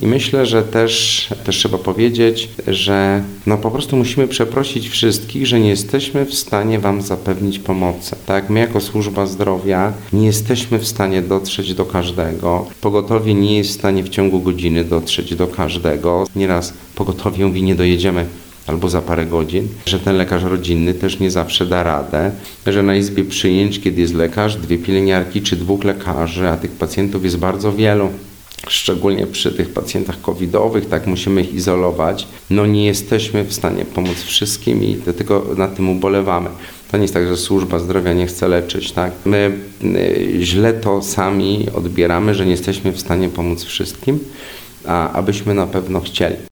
I myślę, że też trzeba powiedzieć, że po prostu musimy przeprosić wszystkich, że nie jesteśmy w stanie Wam zapewnić pomocy. Tak, my jako służba zdrowia nie jesteśmy w stanie dotrzeć do każdego. Pogotowie nie jest w stanie w ciągu godziny dotrzeć do każdego. Nieraz pogotowie mówi, nie dojedziemy albo za parę godzin, że ten lekarz rodzinny też nie zawsze da radę, że na izbie przyjęć, kiedy jest lekarz, 2 pielęgniarki czy 2 lekarzy, a tych pacjentów jest bardzo wielu, szczególnie przy tych pacjentach covidowych, tak musimy ich izolować, nie jesteśmy w stanie pomóc wszystkim i dlatego nad tym ubolewamy. To nie jest tak, że służba zdrowia nie chce leczyć, tak? My źle to sami odbieramy, że nie jesteśmy w stanie pomóc wszystkim, a abyśmy na pewno chcieli.